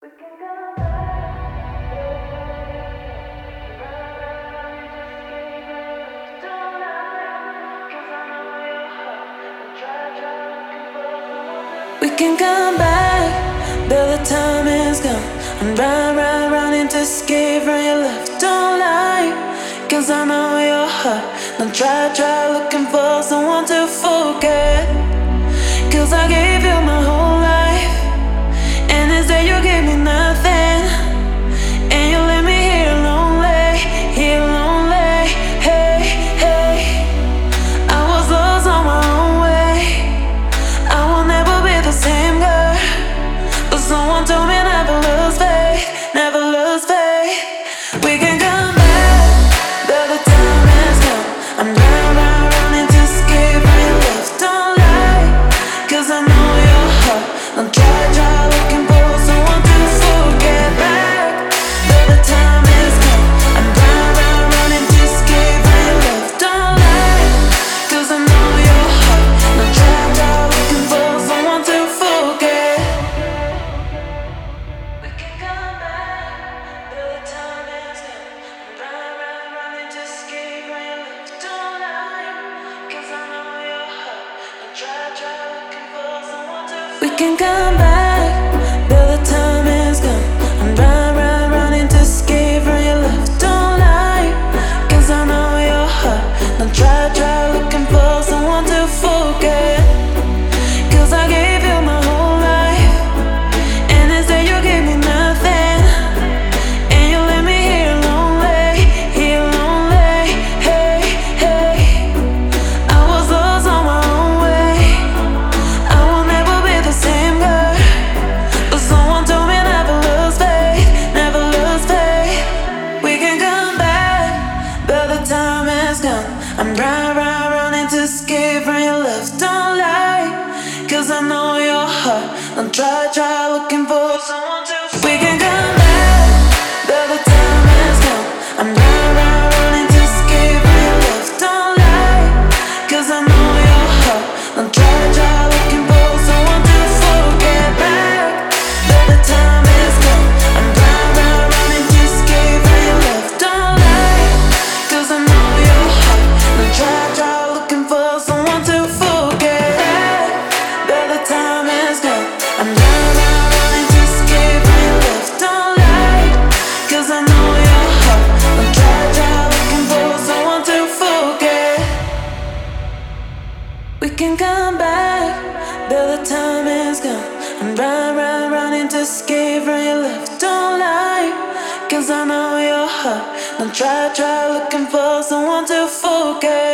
We can come back, but the time is gone. I'm running to escape from your love. Don't lie, 'cause I know your heart. Don't try looking for someone to forget. 'Cause I gave you my whole life, and instead you gave me nothing. And you left me here lonely, here lonely. Hey, hey, I was lost on my own way. I will never be the same girl, but someone told me never lose faith, never lose faith. We can come back, but the time is gone. I'm running to escape from your love. Don't lie, 'cause I know your heart. Don't try looking for someone to forget back, but the time is gone. I'm running to escape from your love. Don't lie, 'cause I know your heart. Don't try looking for someone to forget. We can come back, but the time is gone. I'm running to escape from your love. Don't lie, 'cause I know your heart. Don't try looking for someone to forget. We can come back, but the time is gone. I'm running to escape from your love. Don't lie, 'cause I know your heart. Don't try looking for someone to forget. 'Cause I gave you my whole life, and instead you gave me nothing. And you left me here lonely, here lonely. Hey, hey, I was lost on my own way. I will never be the same girl, but someone told me never lose faith, never lose faith. We can come back, but the time is gone. I'm running to escape from your love. Don't lie, 'cause I know your heart. Don't try looking for someone to. We can come back, but the time is gone. I'm running to escape from your love. Don't lie, 'cause I know your heart. Don't try looking for someone to forget back, but the time is gone. I'm running to escape from your love. Don't lie, 'cause I know your heart. Don't try looking for someone to forget back, but the time is gone. I'm running to escape from your love. Don't lie, 'cause I know your heart. Don't try looking for someone to forget. We can come back, but the time is gone. I'm running to escape from your love. Don't lie, 'cause I know your heart. Don't try looking for someone to forget.